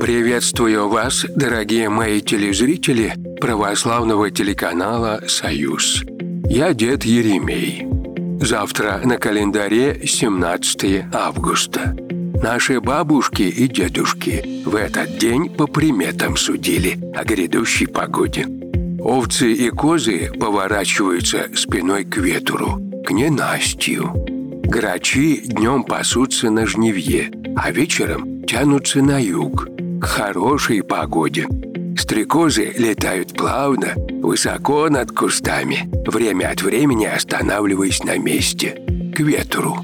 Приветствую вас, дорогие мои телезрители православного телеканала «Союз». Я дед Еремей. Завтра на календаре 17 августа. Наши бабушки и дедушки в этот день по приметам судили о грядущей погоде. Овцы и козы поворачиваются спиной к ветру, к ненастью. Грачи днем пасутся на жнивье, а вечером тянутся на юг, к хорошей погоде. Стрекозы летают плавно, высоко над кустами, время от времени останавливаясь на месте, к ветру.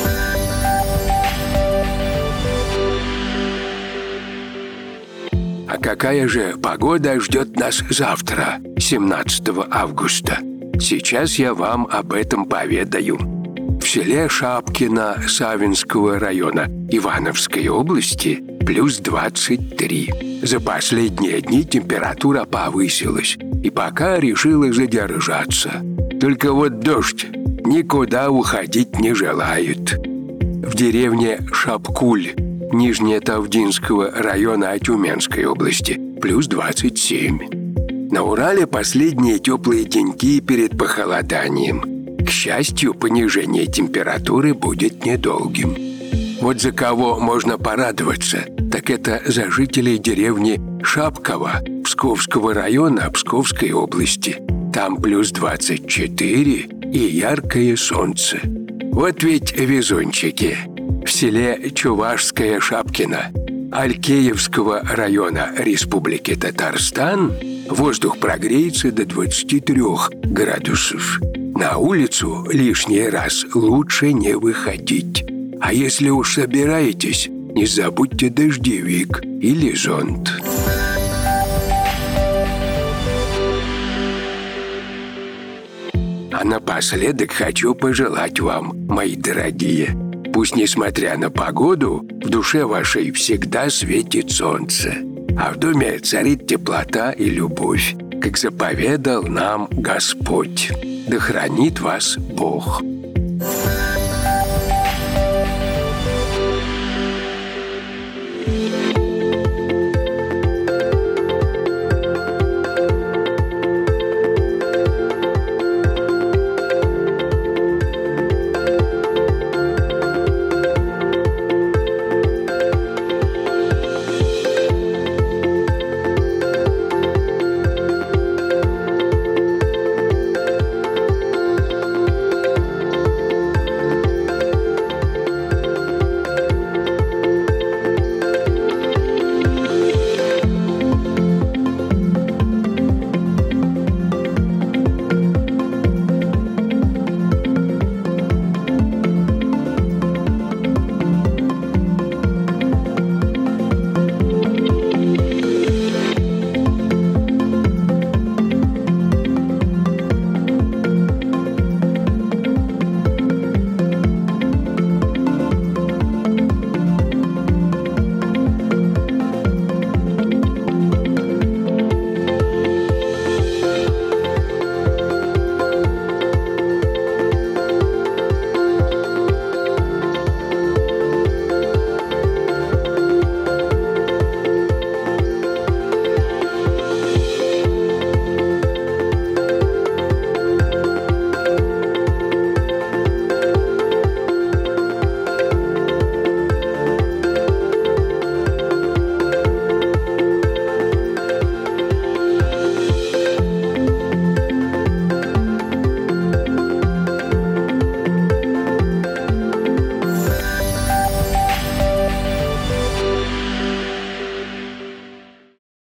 А какая же погода ждет нас завтра, 17 августа? Сейчас я вам об этом поведаю. В селе Шапкино Савинского района Ивановской области плюс 23. За последние дни температура повысилась, и пока решила задержаться. Только вот дождь никуда уходить не желает. В деревне Шапкуль Нижнетавдинского района Тюменской области плюс 27. На Урале последние теплые деньки перед похолоданием. К счастью, понижение температуры будет недолгим. Вот за кого можно порадоваться, так это за жителей деревни Шапково Псковского района Псковской области. Там плюс 24 и яркое солнце. Вот ведь везунчики. В селе Чувашское Шапкино Алькеевского района Республики Татарстан воздух прогреется до 23 градусов. На улицу лишний раз лучше не выходить. А если уж собираетесь, не забудьте дождевик или зонт. А напоследок хочу пожелать вам, мои дорогие, пусть, несмотря на погоду, в душе вашей всегда светит солнце, а в доме царит теплота и любовь, как заповедал нам Господь. Да хранит вас Бог.